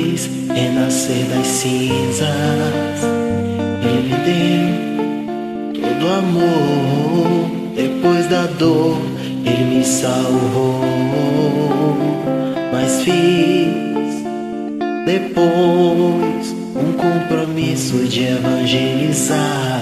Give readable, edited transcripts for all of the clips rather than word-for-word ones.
fez renascer das cinzas. Ele deu todo amor, depois da dor Ele me salvou. Mas fiz depois um compromisso de evangelizar.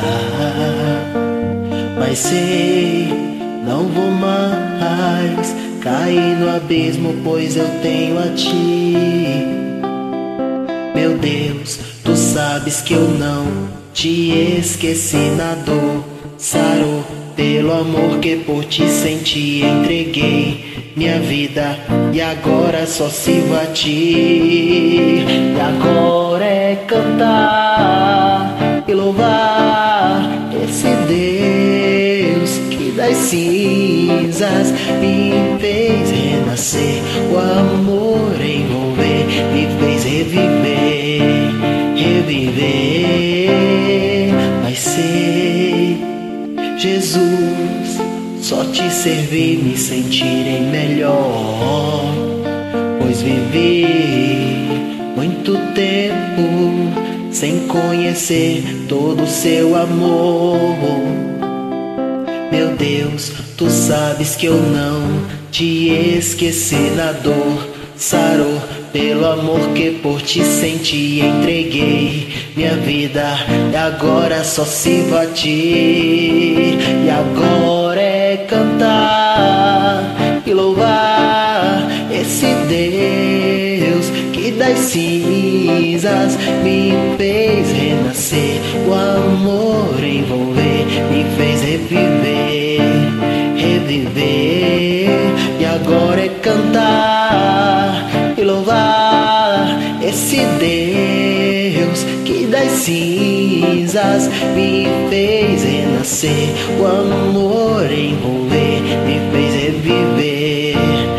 Mas sei, não vou mais cair no abismo, pois eu tenho a Ti. Meu Deus, Tu sabes que eu não te esqueci na dor. Sarou pelo amor que por Ti senti, entreguei minha vida e agora só sirvo a Ti. E agora é cantar e louvar esse Deus que das cinzas me fez renascer. O amor envolver, me fez reviver, reviver. Mas sei, Jesus, só Te servir me sentirei melhor, pois vivi muito tempo sem conhecer todo o Seu amor. Meu Deus, Tu sabes que eu não te esqueci na dor. Sarou pelo amor que por Ti senti, entreguei minha vida e agora só sirvo a Ti. E agora é cantar e louvar esse Deus que das cinzas me fez renascer. O amor envolver, me fez reviver, reviver. E agora é cantar e louvar esse Deus que das cinzas me fez renascer. O amor envolver, me fez reviver,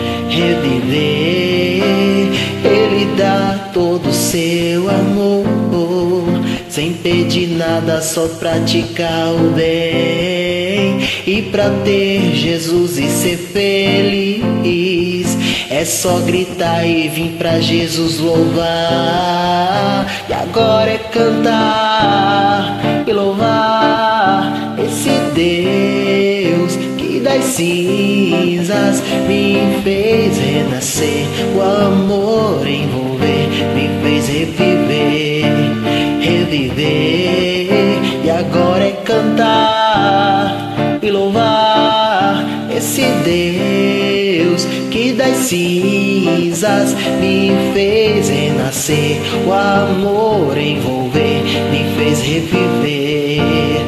reviver. Ele dá todo o Seu amor, sem pedir nada, só praticar o bem. E pra ter Jesus e ser feliz, é só gritar e vir pra Jesus louvar. E agora é cantar e louvar esse Deus que das cinzas me fez renascer. O amor envolver, me fez reviver, reviver. E agora é cantar e louvar esse Deus que das cinzas me fez renascer. O amor envolver, me fez reviver,